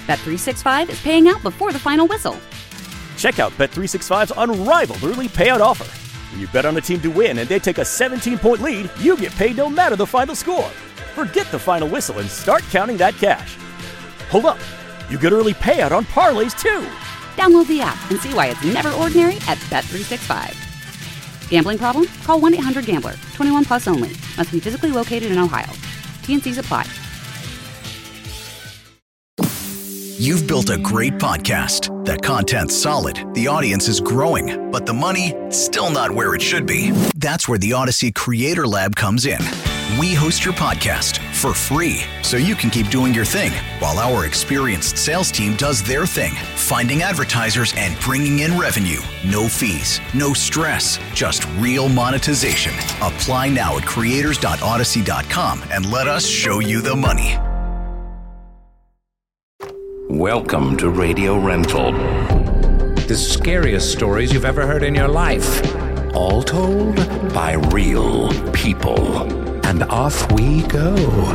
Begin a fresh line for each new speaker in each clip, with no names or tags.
Bet365 is paying out before the final whistle.
Check out Bet365's unrivaled early payout offer. When you bet on a team to win and they take a 17-point lead, you get paid no matter the final score. Forget the final whistle and start counting that cash. Hold up. You get early payout on parlays, too.
Download the app and see why it's never ordinary at Bet365. Gambling problem? Call 1-800-GAMBLER. 21 plus only. Must be physically located in Ohio. T&Cs apply.
You've built a great podcast. The content's solid, the audience is growing, but the money, still not where it should be. That's where the Odyssey Creator Lab comes in. We host your podcast for free, so you can keep doing your thing, while our experienced sales team does their thing, finding advertisers and bringing in revenue. No fees, no stress, just real monetization. Apply now at creators.odyssey.com and let us show you the money.
Welcome to Radio Rental.
The scariest stories you've ever heard in your life.
All told by real people.
And off we go.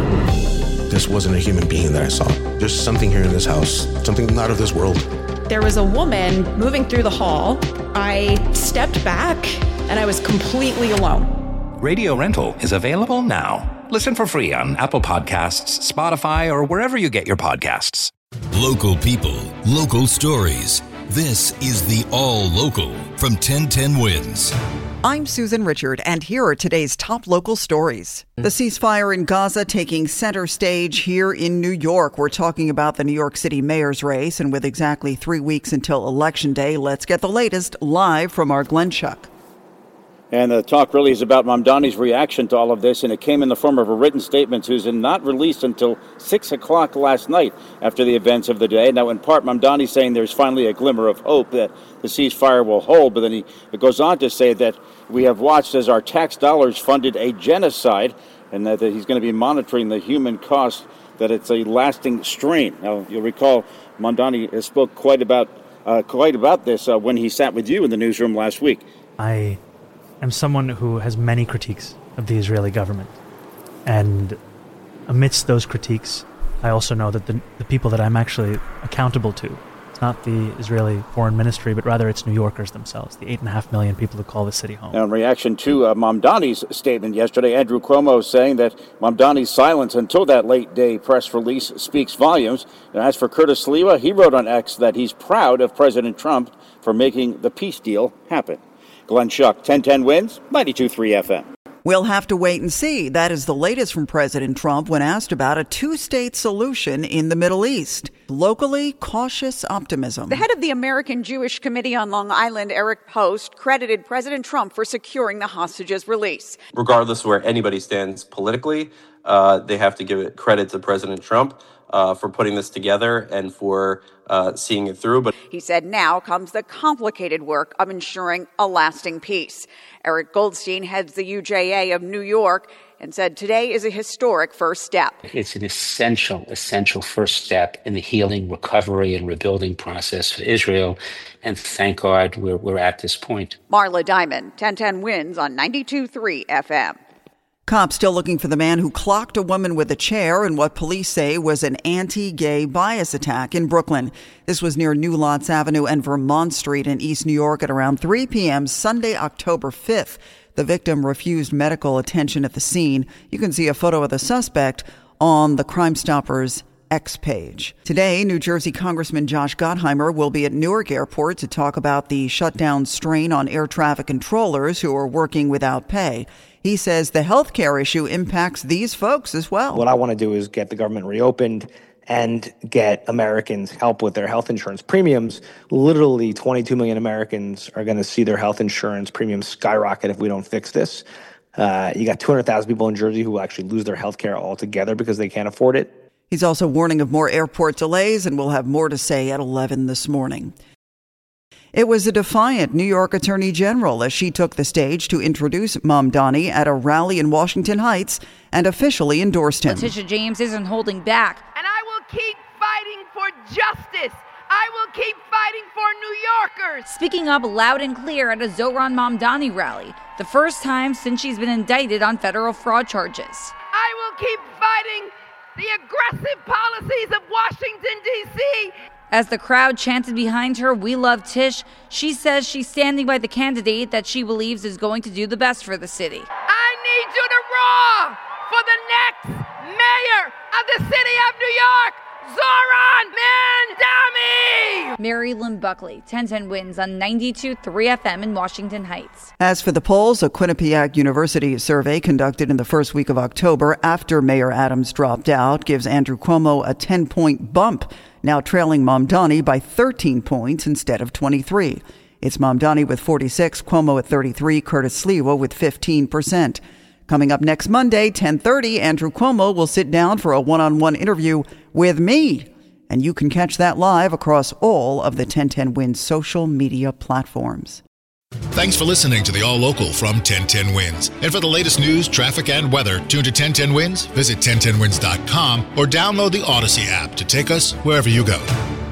This wasn't a human being that I saw. There's something here in this house, something not of this world.
There was a woman moving through the hall. I stepped back and I was completely alone.
Radio Rental is available now. Listen for free on Apple Podcasts, Spotify, or wherever you get your podcasts.
Local people, local stories. This is the All Local from 1010 Wins.
I'm Susan Richard, and here are today's top local stories. The ceasefire in Gaza taking center stage here in New York. We're talking about the New York City mayor's race, and with exactly 3 weeks until Election Day, let's get the latest live from our Glenn Schuck.
And the talk really is about Mamdani's reaction to all of this, and it came in the form of a written statement, Susan, not released until 6 o'clock last night after the events of the day. Now, in part, Mamdani's saying there's finally a glimmer of hope that the ceasefire will hold, but then it goes on to say that we have watched as our tax dollars funded a genocide, and that he's going to be monitoring the human cost, that it's a lasting strain. Now, you'll recall Mamdani spoke quite about this when he sat with you in the newsroom last week.
I'm someone who has many critiques of the Israeli government. And amidst those critiques, I also know that the people that I'm actually accountable to, it's not the Israeli Foreign Ministry, but rather it's New Yorkers themselves, the 8.5 million people who call the city home.
Now, in reaction to Mamdani's statement yesterday, Andrew Cuomo saying that Mamdani's silence until that late-day press release speaks volumes. And as for Curtis Sliwa, he wrote on X that he's proud of President Trump for making the peace deal happen. Glenn Schuck, 1010 Wins, 92.3 FM.
We'll have to wait and see. That is the latest from President Trump when asked about a two-state solution in the Middle East. Locally, cautious optimism.
The head of the American Jewish Committee on Long Island, Eric Post, credited President Trump for securing the hostages' release.
Regardless of where anybody stands politically, they have to give it credit to President Trump for putting this together and for seeing it through. But
he said now comes the complicated work of ensuring a lasting peace. Eric Goldstein heads the UJA of New York and said today is a historic first step.
It's an essential first step in the healing, recovery, and rebuilding process for Israel. And thank God we're at this point.
Marla Diamond, 1010 Wins on 92.3 FM.
Cops still looking for the man who clocked a woman with a chair in what police say was an anti-gay bias attack in Brooklyn. This was near New Lots Avenue and Vermont Street in East New York at around 3 p.m. Sunday, October 5th. The victim refused medical attention at the scene. You can see a photo of the suspect on the Crime Stoppers X page. Today, New Jersey Congressman Josh Gottheimer will be at Newark Airport to talk about the shutdown strain on air traffic controllers who are working without pay. He says the health care issue impacts these folks as well.
What I want to do is get the government reopened and get Americans help with their health insurance premiums. Literally 22 million Americans are going to see their health insurance premiums skyrocket if we don't fix this. You got 200,000 people in Jersey who will actually lose their health care altogether because they can't afford it.
He's also warning of more airport delays, and we'll have more to say at 11 this morning. It was a defiant New York Attorney General as she took the stage to introduce Mamdani at a rally in Washington Heights and officially endorsed him.
Letitia James isn't holding back.
And I will keep fighting for justice. I will keep fighting for New Yorkers.
Speaking up loud and clear at a Zohran Mamdani rally, the first time since she's been indicted on federal fraud charges.
I will keep fighting the aggressive policies of Washington, D.C.
As the crowd chanted behind her, "We love Tish," she says she's standing by the candidate that she believes is going to do the best for the city.
I need you to roar for the next mayor of the city of New York, Zohran Mamdani!
Mary Lynn Buckley, 1010 Wins on 92.3 FM in Washington Heights.
As for the polls, a Quinnipiac University survey conducted in the first week of October after Mayor Adams dropped out gives Andrew Cuomo a 10-point bump, now trailing Mamdani by 13 points instead of 23. It's Mamdani with 46, Cuomo at 33, Curtis Sliwa with 15%. Coming up next Monday, 10:30, Andrew Cuomo will sit down for a one-on-one interview with me. And you can catch that live across all of the 1010 Wins social media platforms.
Thanks for listening to the All Local from 1010 Wins. And for the latest news, traffic, and weather, tune to 1010 Wins, visit 1010wins.com, or download the Odyssey app to take us wherever you go.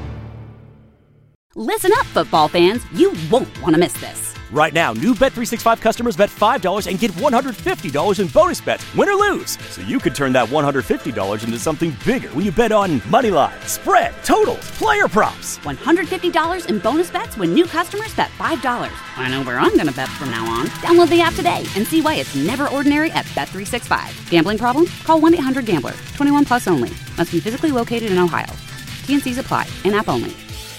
Listen up, football fans. You won't want to miss this.
Right now, new Bet365 customers bet $5 and get $150 in bonus bets, win or lose. So you could turn that $150 into something bigger when you bet on money line, spread, totals, player props.
$150 in bonus bets when new customers bet $5. I know where I'm going to bet from now on. Download the app today and see why it's never ordinary at Bet365. Gambling problem? Call 1-800-GAMBLER. 21 plus only. Must be physically located in Ohio. T&Cs apply. In-app only.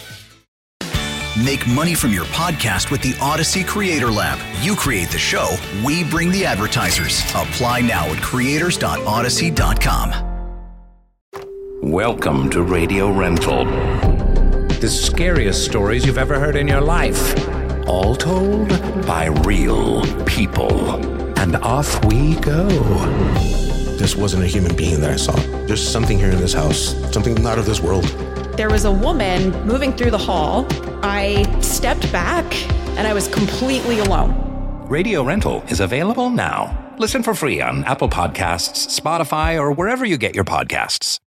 Make money from your podcast with the Odyssey Creator Lab. You create the show, we bring the advertisers. Apply now at creators.odyssey.com.
Welcome to Radio Rental.
The scariest stories you've ever heard in your life.
All told by real people. And off we go.
This wasn't a human being that I saw. There's something here in this house, something not of this world.
There was a woman moving through the hall. I stepped back and I was completely alone.
Radio Rental is available now. Listen for free on Apple Podcasts, Spotify, or wherever you get your podcasts.